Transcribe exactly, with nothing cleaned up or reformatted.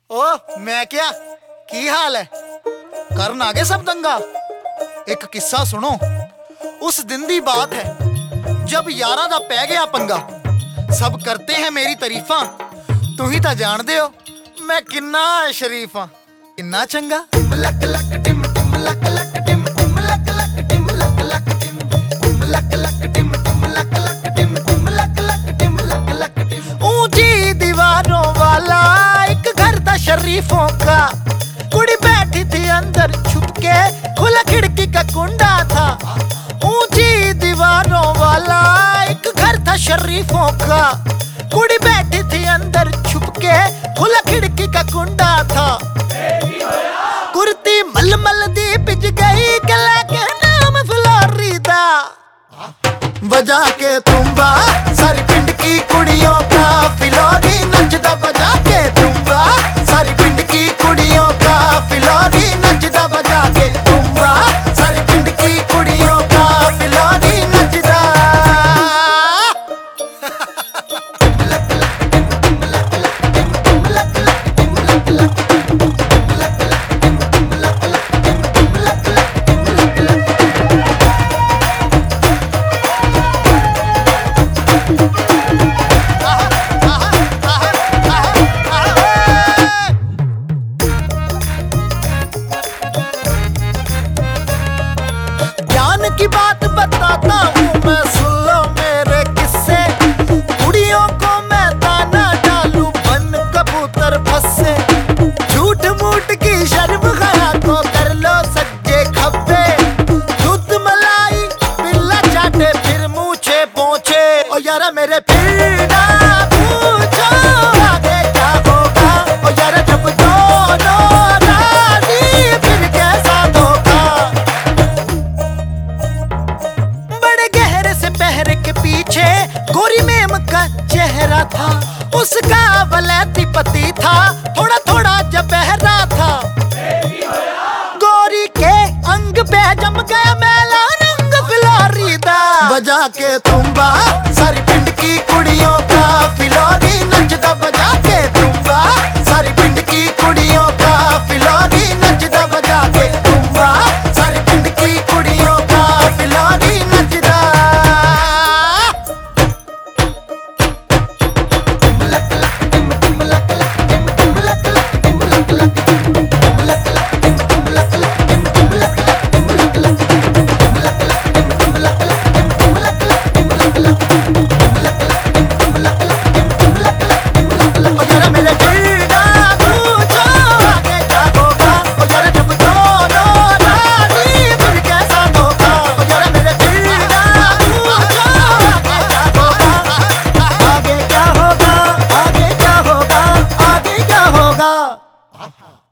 ओ मैं क्या की हाल है करन आगे सब दंगा। एक किस्सा सुनो, उस दिन दी बात है जब यारा दा पै गया पंगा। सब करते हैं मेरी तारीफा, तू ही तो जानदे हो मैं किन्ना शरीफ हाँ, किन्ना चंगा। लक लक टिम टिम लक लक टिम टिम लक लक टिम लक लक टिम टिम लक लक टिम टिम लक लक टिम टिम लक लक टिम लक लक टिम। ऊंची दीवारों वाला एक घर था शरीफों का, कुड़ी बैठी थी अंदर छुप के, खुला खिड़की का कुंडा था। ऊंची दीवारों वाला एक घर था शरीफों का, कुड़ी बैठी थी अंदर छुप के, खुला खिड़की का कुंडा था। कुर्ती मलमल दी पिज गई, गला के नाम फ्लोरिदा, बजा के तुम्बा सारी पिंड की कुड़ियों का फिलौरी नचदा। बजा के तुम्बा सारी पिंड की कुड़ियों का फिलौरी नचदा। बजा के तुम्बा सारी पिंड की कुड़ियों का फिलौरी नचदा। की बात बताता हूँ मैं, सुन लो मेरे किस्से। कुड़ियों को मैं दाना डालू बन कबूतर फंसे, झूठ मूठ की शर्म गया को कर लो सज्जे खब्बे। दूध मलाई पिल्ला चाटे फिर मूछे पहुंचे, ओ यारा मेरे फिर ना पूछो आगे क्या होगा। ओ यारा जब दोनों राजी फिर कैसा धोखा। पहरे के पीछे गोरी मेम का चेहरा था, उसका वलैती पति था, थोड़ा थोड़ा जबहरा था। गोरी के अंग पे जम गया मैला रंग फिलोरिदा। बजा के तुम्बा सारी पिंड की कुड़ियों का फिलौरी नचदा। बजा के तुम्बा सारी पिंड की कुड़ियों का फिलौरी नचदा। बजा के तुम्बा सारी पिंड की कुड़ियों का फिलौरी नचदा। आगे क्या होगा, आगे क्या होगा।